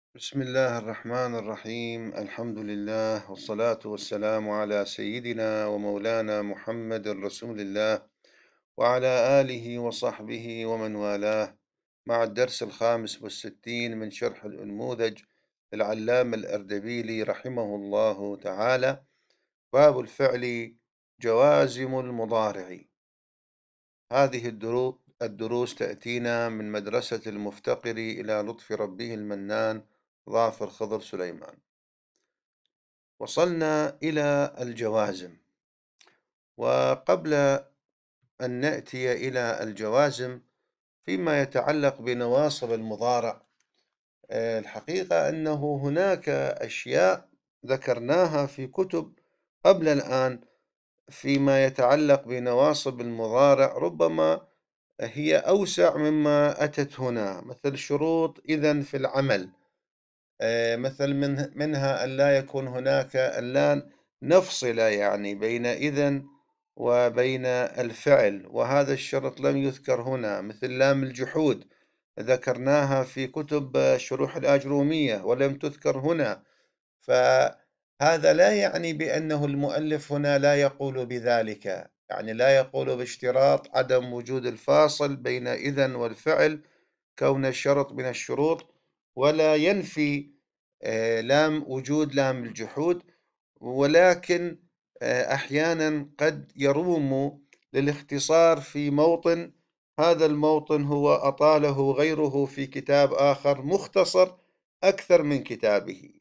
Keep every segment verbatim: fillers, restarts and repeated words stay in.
بسم الله الرحمن الرحيم الحمد لله والصلاة والسلام على سيدنا ومولانا محمد رسول الله وعلى آله وصحبه ومن والاه مع الدرس الخامس والستين من شرح الأنموذج العلامة الأردبيلي رحمه الله تعالى. باب الفعل جوازم المضارع. هذه الدرو- الدروس تأتينا من مدرسة المفتقر إلى لطف ربه المنان ظافر خضر سليمان. وصلنا إلى الجوازم، وقبل أن نأتي إلى الجوازم فيما يتعلق بنواصب المضارع، الحقيقة أنه هناك أشياء ذكرناها في كتب قبل الآن فيما يتعلق بنواصب المضارع، ربما هي أوسع مما أتت هنا، مثل شروط إذن في العمل، مثل من منها أن لا يكون هناك أن لا نفصل يعني بين إذن وبين الفعل، وهذا الشرط لم يذكر هنا، مثل لام الجحود ذكرناها في كتب شروح الآجرومية ولم تذكر هنا، فهذا لا يعني بأنه المؤلف هنا لا يقول بذلك، يعني لا يقول باشتراط عدم وجود الفاصل بين إذن والفعل كون الشرط من الشروط، ولا ينفي لام وجود لام الجحود، ولكن أحيانا قد يروم للاختصار في موطن، هذا الموطن هو أطاله غيره في كتاب آخر مختصر أكثر من كتابه.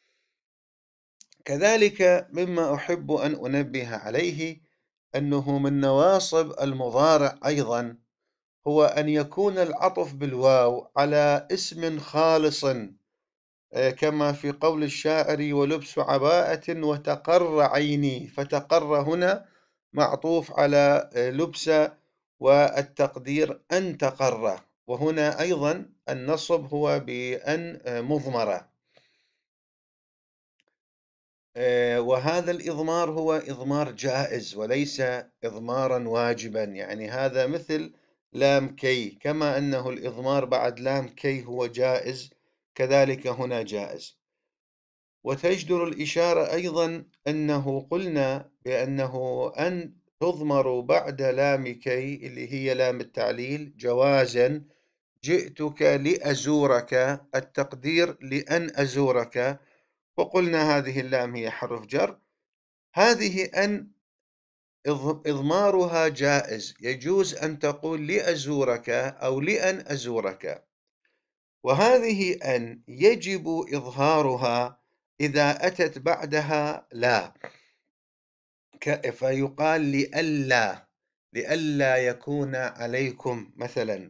كذلك مما أحب أن أنبه عليه أنه من نواصب المضارع أيضا هو أن يكون العطف بالواو على اسم خالص، كما في قول الشاعر: ولبس عباءة وتقر عيني، فتقر هنا معطوف على لبس، والتقدير أن تقر، وهنا أيضا النصب هو بأن مضمرة، وهذا الإضمار هو إضمار جائز وليس إضمارا واجبا، يعني هذا مثل لام كي، كما أنه الإضمار بعد لام كي هو جائز كذلك هنا جائز. وتجدر الإشارة أيضا أنه قلنا بأنه أن تضمر بعد لام كي اللي هي لام التعليل جوازا: جئتك لأزورك، التقدير لأن أزورك، وقلنا هذه اللام هي حرف جر، هذه أن إضمارها جائز، يجوز أن تقول لأزورك أو لأن أزورك، وهذه أن يجب إظهارها إذا أتت بعدها لا، فيقال لئلا لئلا يكون عليكم مثلا،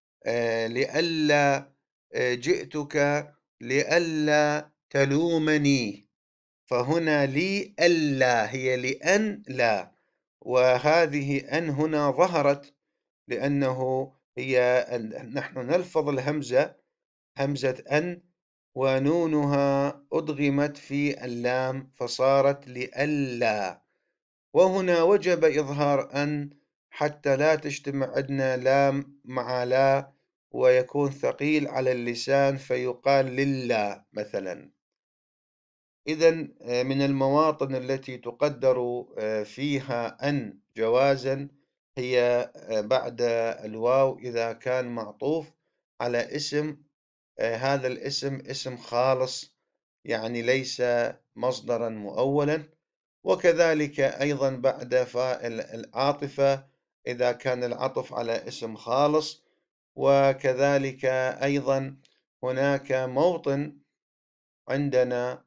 لئلا جئتك لئلا تلومني، فهنا لئلا هي لأن لا، وهذه أن هنا ظهرت لأنه هي أن نحن نلفظ الهمزة همزة أن ونونها أدغمت في اللام فصارت لئلا، وهنا وجب إظهار أن حتى لا تجتمع عندنا لام مع لا ويكون ثقيل على اللسان فيقال لله مثلا. إذن من المواطن التي تقدر فيها أن جوازا هي بعد الواو إذا كان معطوف على اسم، هذا الاسم اسم خالص يعني ليس مصدرا مؤولا، وكذلك أيضا بعد فاعل العاطفة إذا كان العطف على اسم خالص، وكذلك أيضا هناك موطن عندنا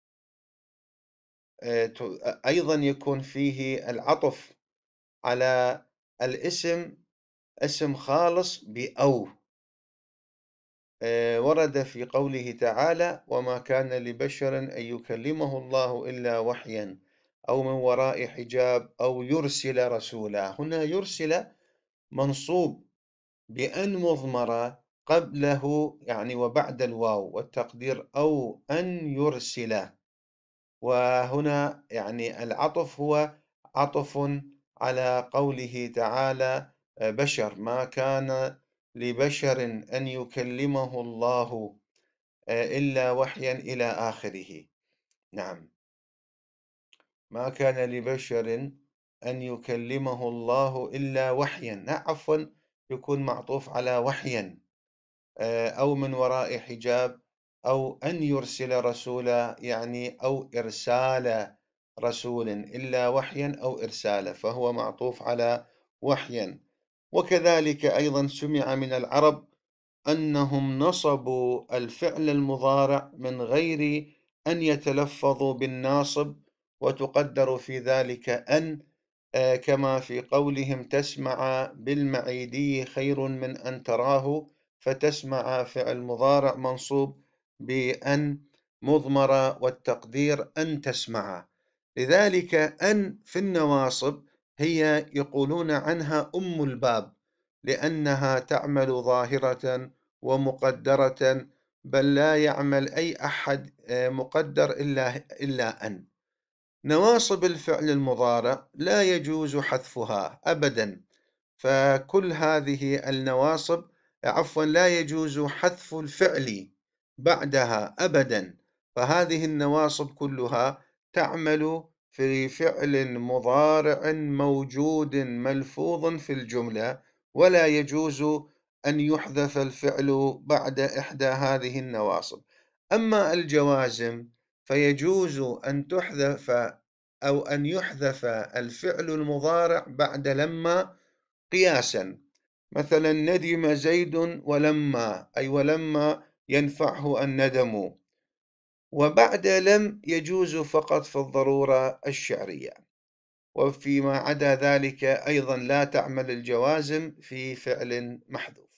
أيضا يكون فيه العطف على الاسم اسم خالص بأو، ورد في قوله تعالى: وما كان لبشر أن يكلمه الله إلا وحيا أو من وراء حجاب أو يرسل رسولا، هنا يرسل منصوب بأن مضمرة قبله يعني وبعد الواو، والتقدير أو أن يرسل، وهنا يعني العطف هو عطف على قوله تعالى بشر، ما كان لبشر أن يكلمه الله، إلا وحيا إلى آخره. نعم. ما كان لبشر أن يكلمه الله إلا وحيا، لا عفوا، يكون معطوف على وحيا، أو من وراء حجاب، أو أن يرسل رسولا، يعني أو إرسال رسول، إلا وحيا أو إرسالا، فهو معطوف على وحيا. وكذلك أيضا سمع من العرب أنهم نصبوا الفعل المضارع من غير أن يتلفظوا بالناصب، وتقدر في ذلك أن، كما في قولهم تسمع بالمعيدي خير من أن تراه، فتسمع فعل مضارع منصوب بأن مضمرة، والتقدير أن تسمع. لذلك أن في النواصب هي يقولون عنها أم الباب، لأنها تعمل ظاهرة ومقدرة، بل لا يعمل أي أحد مقدر إلا إلا أن. نواصب الفعل المضارع لا يجوز حذفها أبدا، فكل هذه النواصب، عفوا، لا يجوز حذف الفعل بعدها أبدا، فهذه النواصب كلها تعمل في فعل مضارع موجود ملفوظ في الجملة، ولا يجوز أن يحذف الفعل بعد إحدى هذه النواصب. أما الجوازم فيجوز أن تحذف أو أن يحذف الفعل المضارع بعد لما قياسا، مثلا ندم زيد ولما، أي ولما ينفعه الندم، وبعد لم يجوز فقط في الضرورة الشعرية، وفيما عدا ذلك أيضا لا تعمل الجوازم في فعل محذوف.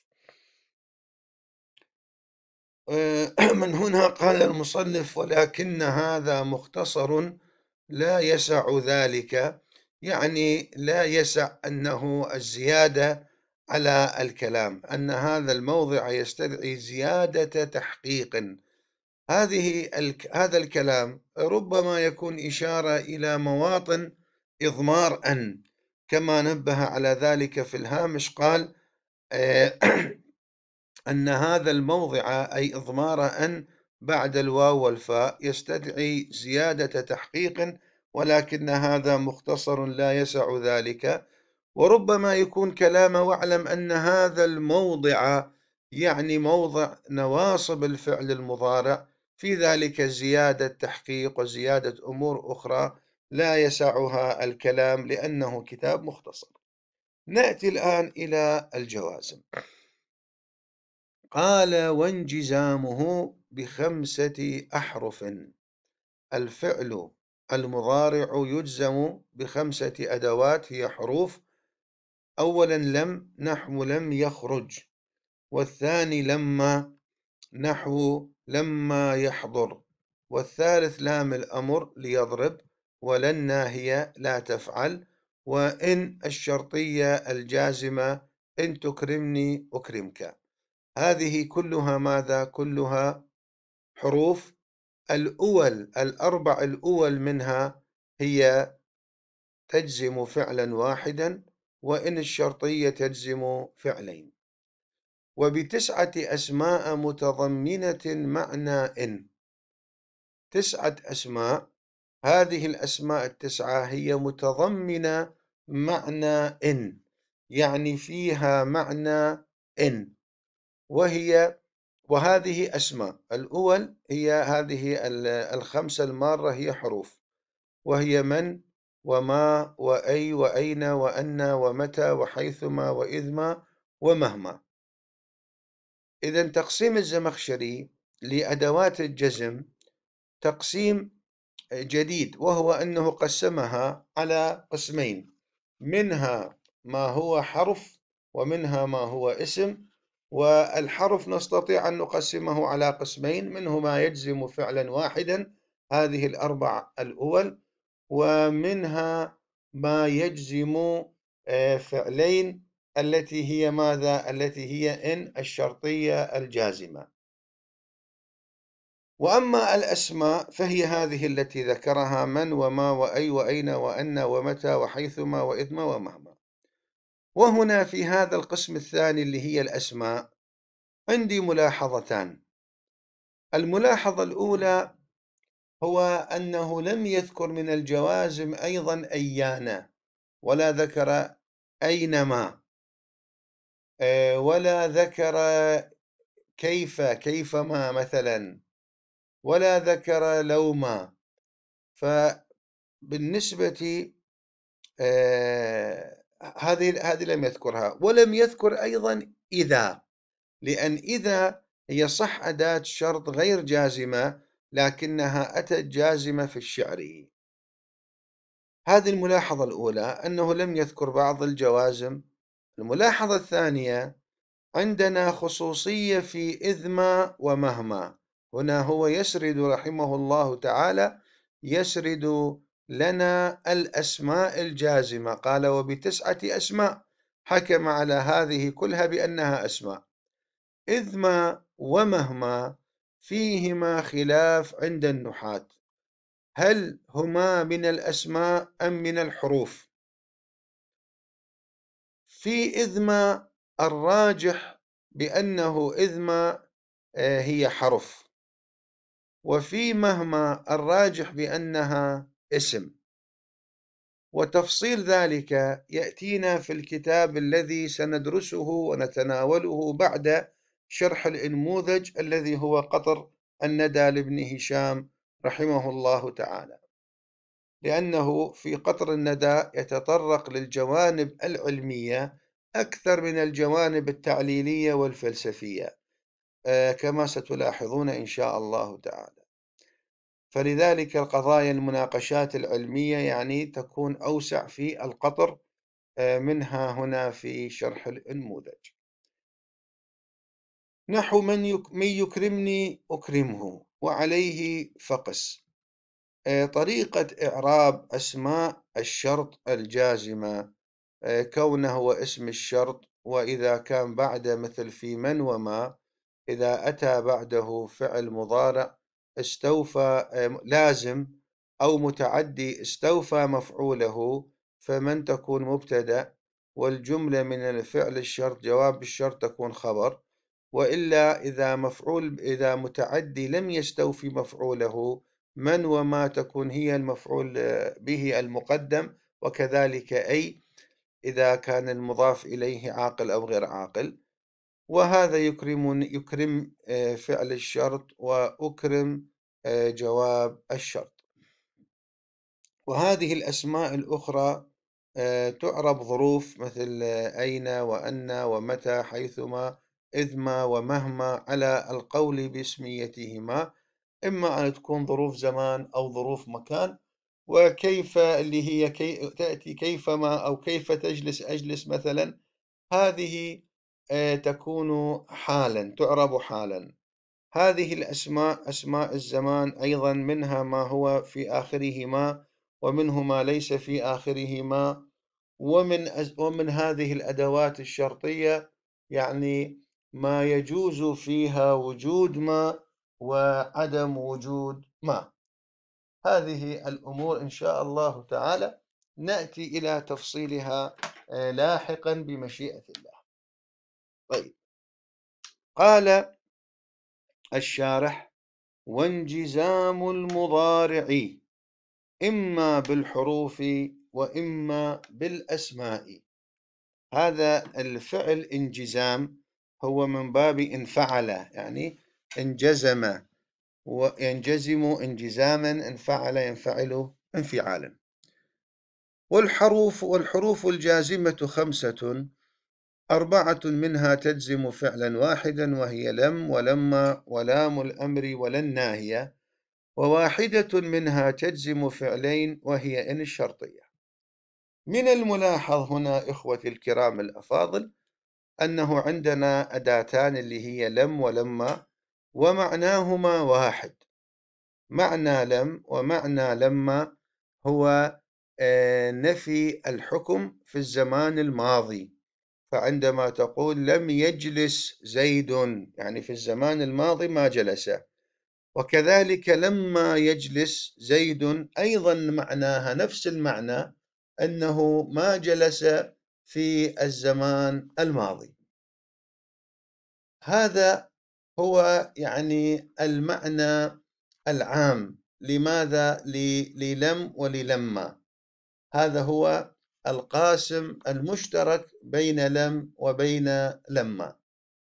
من هنا قال المصنف: ولكن هذا مختصر لا يسع ذلك، يعني لا يسع أنه الزيادة على الكلام، أن هذا الموضع يستدعي زيادة تحقيق. هذه هذا الكلام ربما يكون إشارة إلى مواطن إضمار أن، كما نبه على ذلك في الهامش، قال أن هذا الموضع أي إضمار أن بعد الواو والفاء يستدعي زيادة تحقيق، ولكن هذا مختصر لا يسع ذلك. وربما يكون كلامه: واعلم أن هذا الموضع يعني موضع نواصب الفعل المضارع، في ذلك زيادة تحقيق وزيادة أمور أخرى لا يسعها الكلام، لأنه كتاب مختصر. نأتي الآن إلى الجوازم. قال: وانجزامه بخمسة أحرف. الفعل المضارع يجزم بخمسة أدوات هي حروف. أولا لم، نحو لم يخرج، والثاني لما، نحو لما يحضر، والثالث لام الأمر ليضرب، ولن ناهية لا تفعل، وإن الشرطية الجازمة إن تكرمني أكرمك. هذه كلها ماذا؟ كلها حروف. الأول الأربع الأول منها هي تجزم فعلا واحدا، وإن الشرطية تجزم فعلين، وبتسعة أسماء متضمنة معنى إن. تسعة أسماء، هذه الأسماء التسعة هي متضمنة معنى إن، يعني فيها معنى إن، وهي وهذه أسماء. الأول هي هذه الخمسة المارة، هي حروف، وهي من وما وأي وأين وأن ومتى وحيثما وإذما ومهما. إذن تقسيم الزمخشري لأدوات الجزم تقسيم جديد، وهو أنه قسمها على قسمين: منها ما هو حرف، ومنها ما هو اسم. والحرف نستطيع أن نقسمه على قسمين: منه ما يجزم فعلا واحدا، هذه الأربع الأول، ومنها ما يجزم فعلين، التي هي ماذا؟ التي هي إن الشرطية الجازمة. وأما الأسماء فهي هذه التي ذكرها: من وما وأي وأين وأن ومتى وحيثما وإذما ومهما. وهنا في هذا القسم الثاني اللي هي الأسماء عندي ملاحظتان. الملاحظة الأولى هو أنه لم يذكر من الجوازم أيضا أيانا، ولا ذكر أينما، ولا ذكر كيف كيفما مثلا، ولا ذكر لوما. فبالنسبة آه هذه هذه لم يذكرها، ولم يذكر أيضا إذا، لأن إذا هي صح أداة شرط غير جازمة، لكنها أتت جازمة في الشعر. هذه الملاحظة الأولى، أنه لم يذكر بعض الجوازم. الملاحظة الثانية، عندنا خصوصية في إذما ومهما. هنا هو يسرد رحمه الله تعالى، يسرد لنا الأسماء الجازمة. قال: وبتسعة أسماء حكم على هذه كلها بأنها أسماء. إذما ومهما فيهما خلاف عند النحاة، هل هما من الأسماء أم من الحروف؟ في إذما الراجح بأنه إذما هي حرف، وفي مهما الراجح بأنها اسم. وتفصيل ذلك يأتينا في الكتاب الذي سندرسه ونتناوله بعد شرح الأنموذج، الذي هو قطر الندى لابن هشام رحمه الله تعالى، لأنه في قطر الندى يتطرق للجوانب العلمية أكثر من الجوانب التعليلية والفلسفية، كما ستلاحظون إن شاء الله تعالى. فلذلك القضايا المناقشات العلمية يعني تكون أوسع في القطر منها هنا في شرح الأنموذج. نحو من يكرمني أكرمه وعليه فقس. طريقة إعراب أسماء الشرط الجازمة، كونه هو اسم الشرط، وإذا كان بعد مثل في من وما، إذا أتى بعده فعل مضارع استوفى لازم أو متعدي استوفى مفعوله، فمن تكون مبتدأ، والجملة من الفعل الشرط جواب الشرط تكون خبر. وإلا إذا مفعول إذا متعدي لم يستوفي مفعوله، من وما تكون هي المفعول به المقدم، وكذلك أي إذا كان المضاف إليه عاقل أو غير عاقل. وهذا يكرم يكرم فعل الشرط، وأكرم جواب الشرط. وهذه الأسماء الأخرى تعرب ظروف، مثل أين وأن ومتى حيثما إذما ومهما، على القول باسميتهما، إما أن تكون ظروف زمان أو ظروف مكان. وكيف اللي هي كي تأتي كيفما أو كيف تجلس أجلس مثلا، هذه تكون حالا، تعرب حالا. هذه الأسماء أسماء الزمان أيضا، منها ما هو في آخره ما، ومنه ما ليس في آخره ما. ومن ومن هذه الأدوات الشرطية يعني ما يجوز فيها وجود ما وعدم وجود ما. هذه الأمور إن شاء الله تعالى نأتي إلى تفصيلها لاحقا بمشيئة الله. طيب، قال الشارح: وانجزام المضارع إما بالحروف وإما بالأسماء. هذا الفعل انجزام هو من باب انفعل، يعني انجزم وينجزم انجزاما، انفعل ينفعل انفعالا. والحروف والحروف الجازمة خمسة، أربعة منها تجزم فعلا واحدا، وهي لم ولما ولام الأمر ولن ناهية، وواحدة منها تجزم فعلين، وهي إن الشرطية. من الملاحظ هنا إخوتي الكرام الأفاضل أنه عندنا أداتان اللي هي لم ولما، ومعناهما واحد. معنى لم ومعنى لما هو نفي الحكم في الزمان الماضي. فعندما تقول لم يجلس زيد، يعني في الزمان الماضي ما جلس. وكذلك لما يجلس زيد أيضا معناها نفس المعنى، أنه ما جلس في الزمان الماضي. هذا هو يعني المعنى العام. لماذا للم وللما؟ هذا هو القاسم المشترك بين لم وبين لما.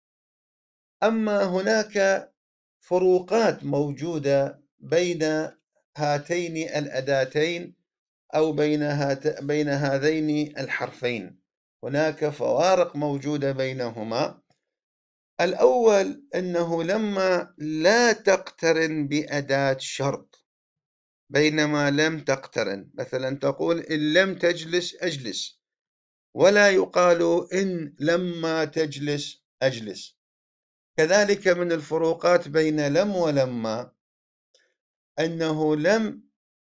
أما هناك فروقات موجودة بين هاتين الأداتين أو بين, هات بين هذين الحرفين. هناك فوارق موجودة بينهما. الأول أنه لما لا تقترن بأداة شرط، بينما لم تقترن. مثلا تقول إن لم تجلس أجلس، ولا يقال إن لما تجلس أجلس. كذلك من الفروقات بين لم ولما أنه لم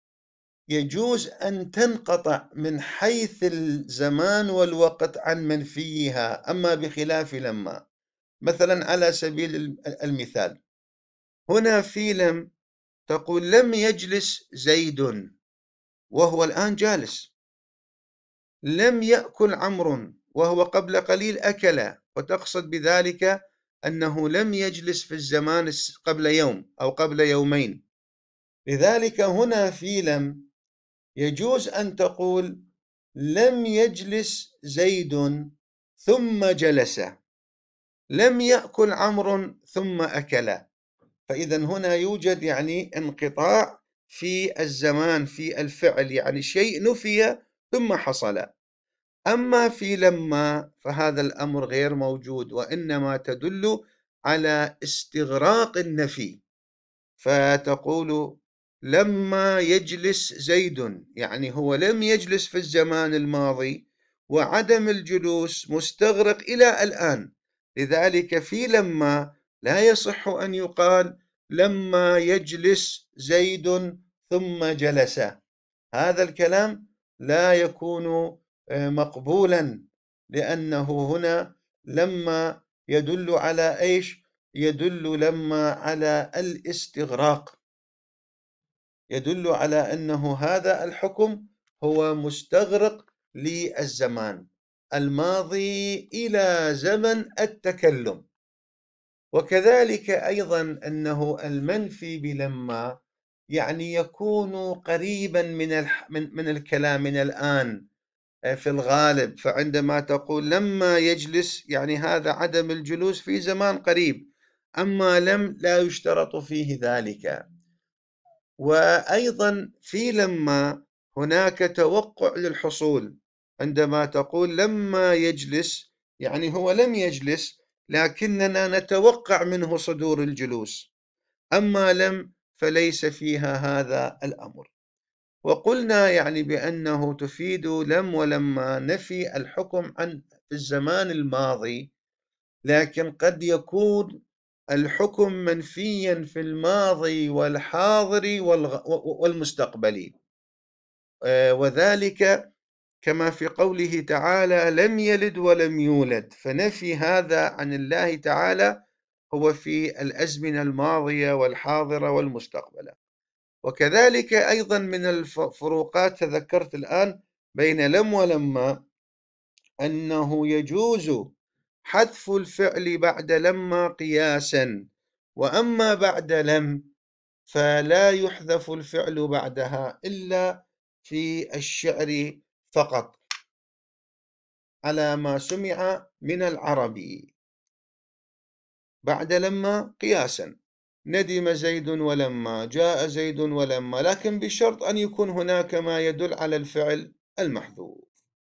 يجوز أن تنقطع من حيث الزمان والوقت عن منفيها، أما بخلاف لما. مثلا على سبيل المثال، هنا في لم تقول لم يجلس زيد وهو الآن جالس، لم يأكل عمرو وهو قبل قليل أكل، وتقصد بذلك أنه لم يجلس في الزمان قبل يوم أو قبل يومين. لذلك هنا في لم يجوز أن تقول لم يجلس زيد ثم جلس، لم يأكل عمرو ثم أكل. فإذا هنا يوجد يعني انقطاع في الزمان في الفعل، يعني شيء نفي ثم حصل. أما في لما فهذا الأمر غير موجود، وإنما تدل على استغراق النفي. فتقول لما يجلس زيد، يعني هو لم يجلس في الزمان الماضي، وعدم الجلوس مستغرق إلى الآن. لذلك في لما لا يصح أن يقال لما يجلس زيد ثم جلس. هذا الكلام لا يكون مقبولا، لأنه هنا لما يدل على إيش؟ يدل لما على الاستغراق، يدل على أنه هذا الحكم هو مستغرق للزمان الماضي إلى زمن التكلم. وكذلك أيضا أنه المنفي بلما يعني يكون قريبا من من الكلام من الآن في الغالب. فعندما تقول لما يجلس يعني هذا عدم الجلوس في زمان قريب، أما لم لا يشترط فيه ذلك. وأيضا في لما هناك توقع للحصول. عندما تقول لما يجلس يعني هو لم يجلس، لكننا نتوقع منه صدور الجلوس، أما لم فليس فيها هذا الأمر. وقلنا يعني بأنه تفيد لم ولما نفي الحكم عن الزمان الماضي، لكن قد يكون الحكم منفيا في الماضي والحاضر والمستقبلي، وذلك كما في قوله تعالى لم يلد ولم يولد. فنفي هذا عن الله تعالى هو في الأزمنة الماضية والحاضرة والمستقبلة. وكذلك أيضا من الفروقات تذكرت الآن بين لم ولما أنه يجوز حذف الفعل بعد لما قياسا، وأما بعد لم فلا يحذف الفعل بعدها إلا في الشعر فقط، على ما سمع من العربي. بعد لما قياسا، ندم زيد ولما، جاء زيد ولما، لكن بشرط أن يكون هناك ما يدل على الفعل المحذوف.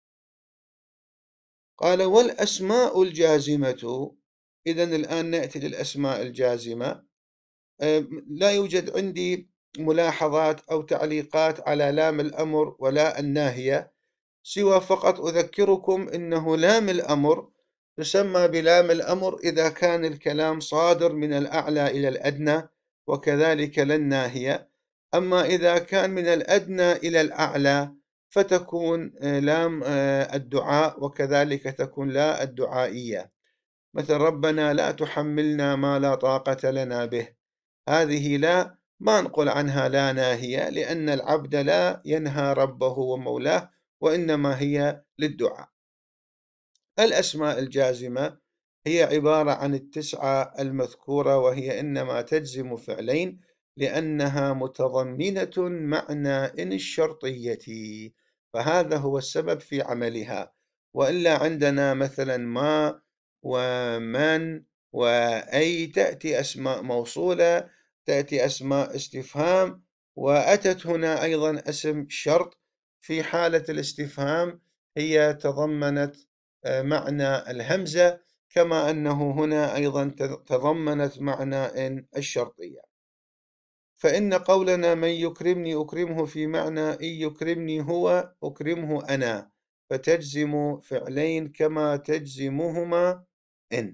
قال والأسماء الجازمة. إذن الآن نأتي للأسماء الجازمة. لا يوجد عندي ملاحظات أو تعليقات على لام الأمر ولا الناهية، سوى فقط أذكركم أنه لام الأمر تسمى بلام الأمر إذا كان الكلام صادر من الأعلى إلى الأدنى، وكذلك للناهية. أما إذا كان من الأدنى إلى الأعلى فتكون لام الدعاء، وكذلك تكون لا الدعائية. مثل ربنا لا تحملنا ما لا طاقة لنا به، هذه لا ما نقول عنها لا ناهية، لأن العبد لا ينهى ربه ومولاه، وإنما هي للدعاء. الأسماء الجازمة هي عبارة عن التسعة المذكورة، وهي إنما تجزم فعلين لأنها متضمنة معنى إن الشرطية، فهذا هو السبب في عملها. وإلا عندنا مثلا ما ومن وأي تأتي أسماء موصولة، تأتي أسماء استفهام، وأتت هنا أيضا اسم شرط. في حالة الاستفهام هي تضمنت معنى الهمزة، كما أنه هنا أيضا تضمنت معنى إن الشرطية. فإن قولنا من يكرمني أكرمه في معنى إن يكرمني هو أكرمه أنا، فتجزم فعلين كما تجزمهما إن.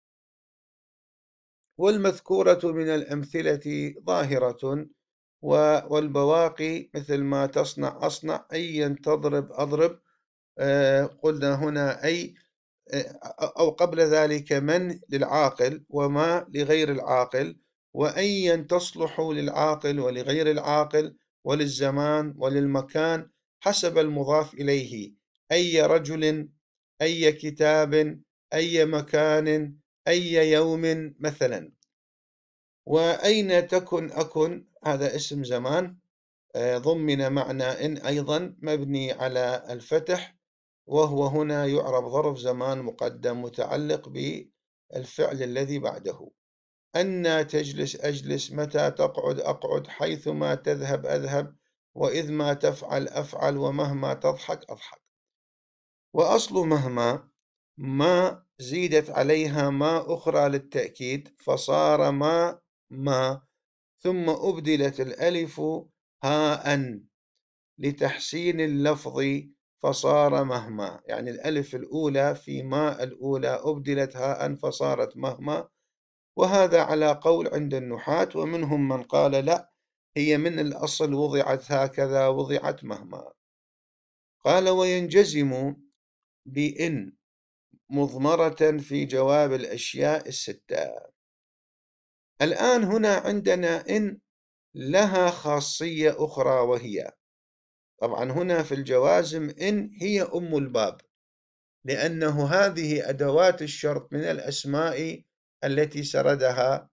والمذكورة من الأمثلة ظاهرة، والبواقي مثل ما تصنع أصنع، أيا تضرب أضرب. قلنا هنا أي أو قبل ذلك من للعاقل وما لغير العاقل، وأيا تصلح للعاقل ولغير العاقل وللزمان وللمكان حسب المضاف إليه، أي رجل، أي كتاب، أي مكان، أي يوم مثلا. وأين تكن أكن، هذا اسم زمان ضمن معنى إن أيضا مبني على الفتح، وهو هنا يعرب ظرف زمان مقدم متعلق بالفعل الذي بعده. أن تجلس أجلس، متى تقعد أقعد، حيثما تذهب أذهب، وإذ ما تفعل أفعل، ومهما تضحك أضحك. وأصل مهما ما زيدت عليها ما أخرى للتأكيد فصار ما ما، ثم أبدلت الألف هاء لتحسين اللفظ فصار مهما، يعني الألف الأولى في ما الأولى أبدلت هاء فصارت مهما. وهذا على قول عند النحاة، ومنهم من قال لا، هي من الأصل وضعت هكذا، وضعت مهما. قال وينجزم بإن مضمرة في جواب الأشياء الستة. الآن هنا عندنا إن لها خاصية أخرى، وهي طبعا هنا في الجوازم إن هي أم الباب، لأنه هذه أدوات الشرط من الأسماء التي سردها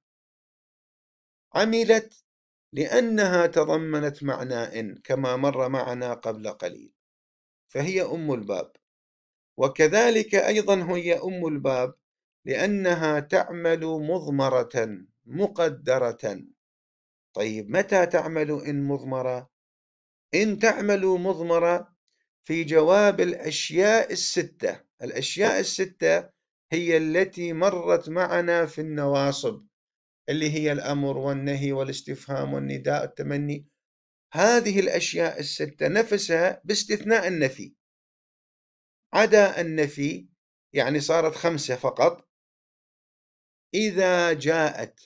عملت لأنها تضمنت معنى إن كما مر معنا قبل قليل، فهي أم الباب. وكذلك أيضا هي أم الباب لأنها تعمل مضمرة مقدرة. طيب متى تعمل إن مضمرة؟ إن تعمل مضمرة في جواب الأشياء الستة. الأشياء الستة هي التي مرت معنا في النواصب، اللي هي الأمر والنهي والاستفهام والنداء والتمني. هذه الأشياء الستة نفسها باستثناء النفي، عدا النفي يعني صارت خمسة فقط. إذا جاءت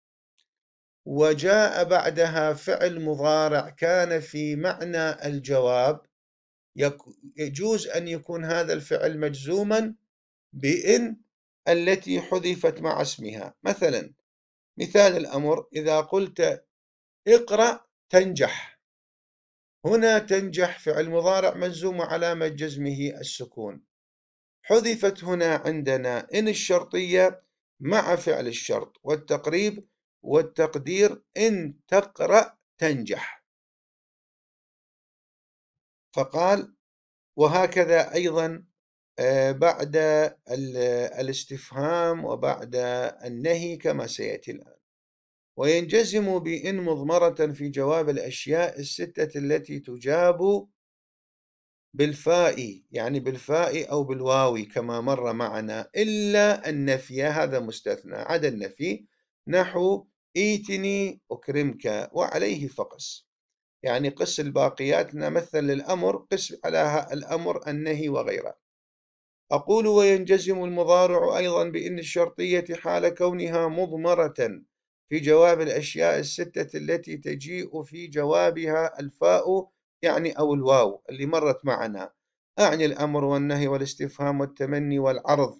وجاء بعدها فعل مضارع كان في معنى الجواب، يجوز أن يكون هذا الفعل مجزوما بإن التي حذفت مع اسمها. مثلا مثال الأمر، إذا قلت اقرأ تنجح، هنا تنجح فعل مضارع مجزوم علامة جزمه السكون، حذفت هنا عندنا إن الشرطية مع فعل الشرط، والتقريب والتقدير إن تقرأ تنجح. فقال وهكذا أيضا بعد الاستفهام وبعد النهي كما سيأتي الآن. وينجزم بإن مضمرة في جواب الأشياء الستة التي تجاب بالفاء، يعني بالفاء أو بالواو كما مر معنا، إلا النفي، هذا مستثنى، عدا النفي، نحو إيتني أكرمك وعليه فقس، يعني قس الباقيات، نمثل للأمر قس على الأمر النهي وغيره. أقول وينجزم المضارع أيضا بإن الشرطية حال كونها مضمرة في جواب الأشياء الستة التي تجيء في جوابها الفاء، يعني أو الواو اللي مرت معنا، أعني الأمر والنهي والاستفهام والتمني والعرض.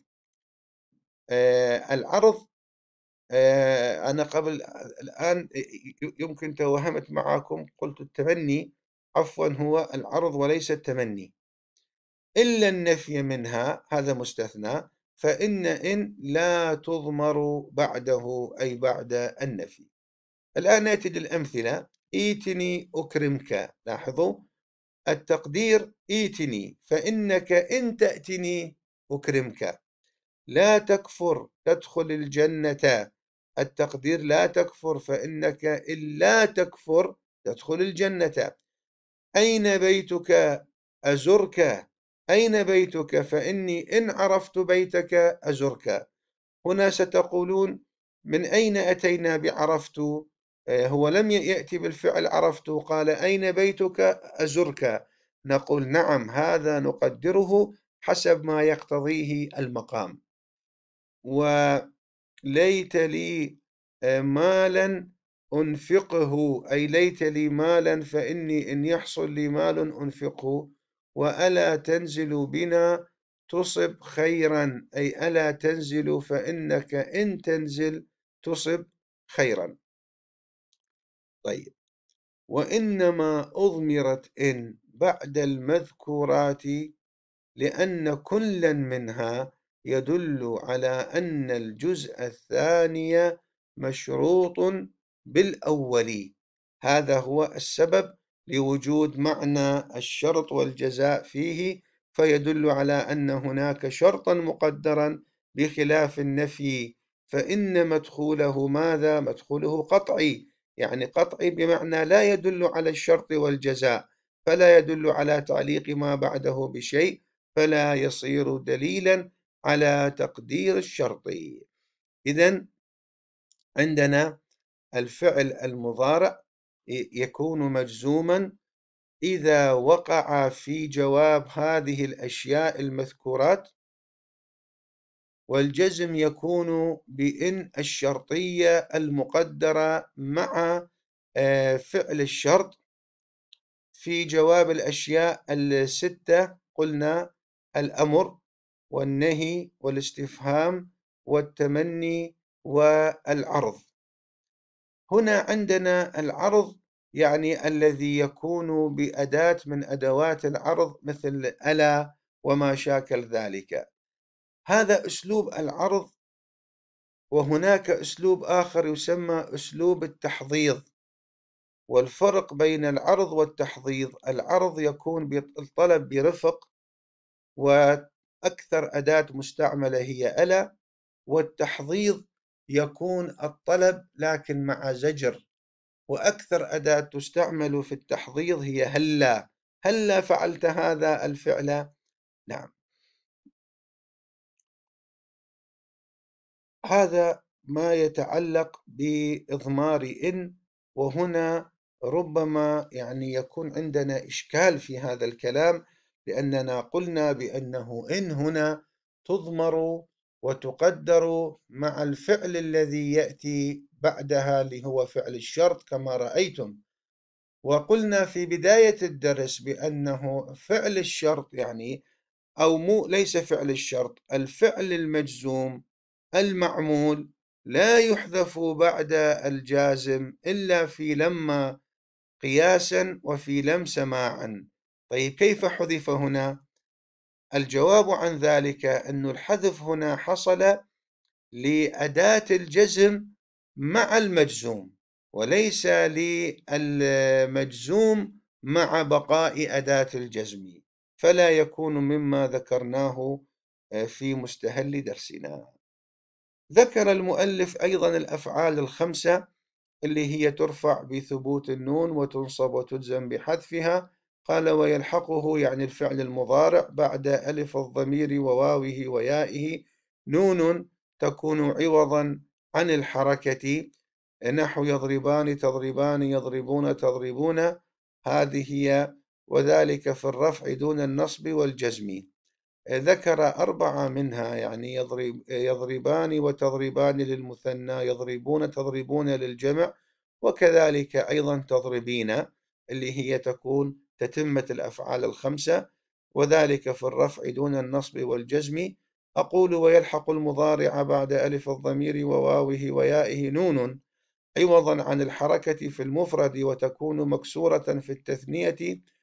آه العرض آه أنا قبل الآن يمكن توهمت معكم، قلت التمني، عفوا هو العرض وليس التمني، إلا النفي منها، هذا مستثنى، فإن إن لا تضمر بعده أي بعد النفي. الآن نأتي للأمثلة. إيتني أكرمك. لاحظوا التقدير إيتني، فإنك إن تأتني أكرمك. لا تكفر تدخل الجنة. التقدير لا تكفر، فإنك إن لا تكفر تدخل الجنة. أين بيتك أزرك. أين بيتك، فإني إن عرفت بيتك أزرك. هنا ستقولون من أين أتينا بعرفت؟ هو لم يأتي بالفعل عرفت، قال أين بيتك أزرك. نقول نعم، هذا نقدره حسب ما يقتضيه المقام. وليت لي مالا أنفقه، أي ليت لي مالا فإني إن يحصل لي مال أنفقه. وألا تنزل بنا تصب خيرا، أي ألا تنزل فإنك إن تنزل تصب خيرا. طيب، وإنما أضمرت إن بعد المذكورات لأن كلا منها يدل على أن الجزء الثاني مشروط بالأول. هذا هو السبب لوجود معنى الشرط والجزاء فيه، فيدل على أن هناك شرطا مقدرا بخلاف النفي، فإن مدخوله ماذا؟ مدخوله قطعي، يعني قطعي بمعنى لا يدل على الشرط والجزاء، فلا يدل على تعليق ما بعده بشيء، فلا يصير دليلا على تقدير الشرط. إذن عندنا الفعل المضارع يكون مجزوما إذا وقع في جواب هذه الأشياء المذكورات، والجزم يكون بإن الشرطية المقدرة مع فعل الشرط في جواب الأشياء الستة. قلنا الأمر والنهي والاستفهام والتمني والعرض. هنا عندنا العرض يعني الذي يكون بأداة من أدوات العرض مثل ألا وما شاكل ذلك. هذا أسلوب العرض. وهناك أسلوب آخر يسمى أسلوب التحضيض. والفرق بين العرض والتحضيض: العرض يكون بالطلب برفق، وأكثر أداة مستعملة هي ألا. والتحضيض يكون الطلب لكن مع زجر، وأكثر أداة تستعمل في التحضيض هي هلا. هلا فعلت هذا الفعل؟ نعم. هذا ما يتعلق بإضمار إن. وهنا ربما يعني يكون عندنا إشكال في هذا الكلام، لأننا قلنا بأنه إن هنا تضمر وتقدر مع الفعل الذي يأتي بعدها اللي هو فعل الشرط كما رأيتم. وقلنا في بداية الدرس بأنه فعل الشرط يعني أو مو ليس فعل الشرط، الفعل المجزوم المعمول لا يحذف بعد الجازم إلا في لما قياسا وفي لم سماعا. طيب كيف حذف هنا؟ الجواب عن ذلك أن الحذف هنا حصل لأداة الجزم مع المجزوم، وليس للمجزوم مع بقاء أداة الجزم، فلا يكون مما ذكرناه في مستهل درسنا. ذكر المؤلف أيضا الأفعال الخمسة اللي هي ترفع بثبوت النون وتنصب وتجزم بحذفها. قال ويلحقه يعني الفعل المضارع بعد ألف الضمير وواوه ويائه نون تكون عوضا عن الحركة، نحو يضربان تضربان يضربون تضربون. هذه هي. وذلك في الرفع دون النصب والجزم. ذكر أربعة منها، يعني يضرب يضربان وتضربان للمثنى، يضربون تضربون للجمع، وكذلك أيضا تضربين اللي هي تكون تتمة الأفعال الخمسة، وذلك في الرفع دون النصب والجزم. أقول ويلحق المضارع بعد ألف الضمير وواوه ويائه نون عوضا عن الحركة في المفرد، وتكون مكسورة في التثنية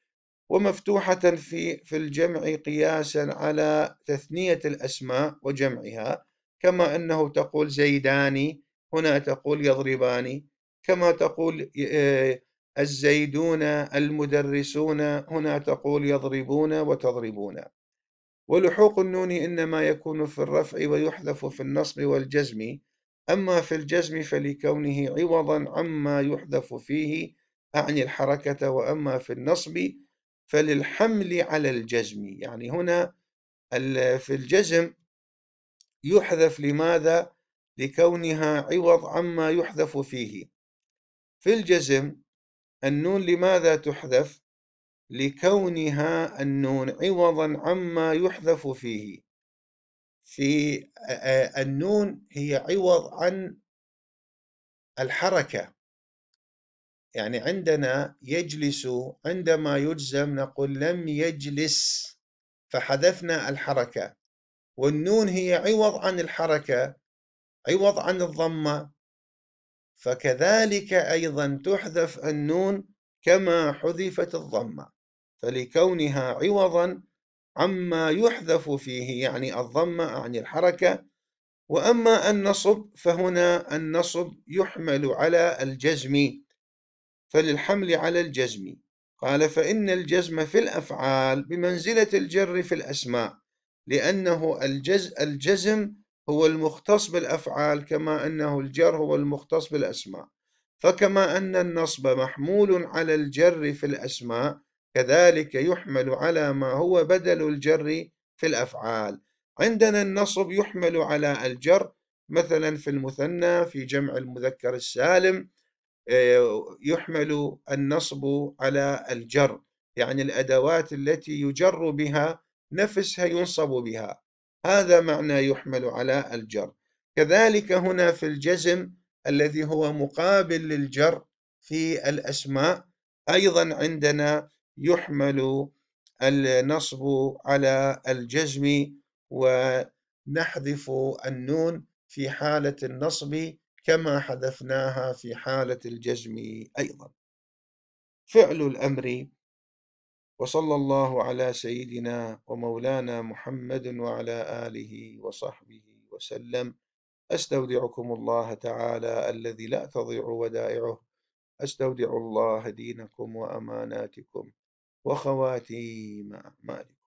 ومفتوحة في في الجمع قياسا على تثنية الأسماء وجمعها، كما أنه تقول زيدان، هنا تقول يضربان، كما تقول الزيدون المدرسون، هنا تقول يضربون وتضربون. ولحوق النون إنما يكون في الرفع ويحذف في النصب والجزم، أما في الجزم فلكونه عوضا عما يحذف فيه أعني الحركة، وأما في النصب فللحمل على الجزم. يعني هنا في الجزم يحذف، لماذا؟ لكونها عوض عما يحذف فيه. في الجزم النون لماذا تحذف؟ لكونها النون عوضا عما يحذف فيه. في النون هي عوض عن الحركة، يعني عندنا يجلس، عندما يجزم نقول لم يجلس، فحذفنا الحركة، والنون هي عوض عن الحركة، عوض عن الضمة، فكذلك أيضا تحذف النون كما حذفت الضمة، فلكونها عوضا عما يحذف فيه يعني الضمة عن الحركة. وأما النصب فهنا النصب يحمل على الجزم، فللحمل على الجزم. قال فإن الجزم في الأفعال بمنزلة الجر في الأسماء، لأنه الجز الجزم هو المختص بالأفعال كما أنه الجر هو المختص بالأسماء. فكما أن النصب محمول على الجر في الأسماء، كذلك يحمل على ما هو بدل الجر في الأفعال. عندنا النصب يحمل على الجر، مثلا في المثنى في جمع المذكر السالم يحمل النصب على الجر، يعني الأدوات التي يجر بها نفسها ينصب بها، هذا معنى يحمل على الجر. كذلك هنا في الجزم الذي هو مقابل للجر في الأسماء أيضا عندنا يحمل النصب على الجزم، ونحذف النون في حالة النصب كما حذفناها في حالة الجزم أيضا. فعل الأمر. وصلى الله على سيدنا ومولانا محمد وعلى آله وصحبه وسلم. أستودعكم الله تعالى الذي لا تضيع ودائعه. أستودع الله دينكم وأماناتكم وخواتيم أعمالكم.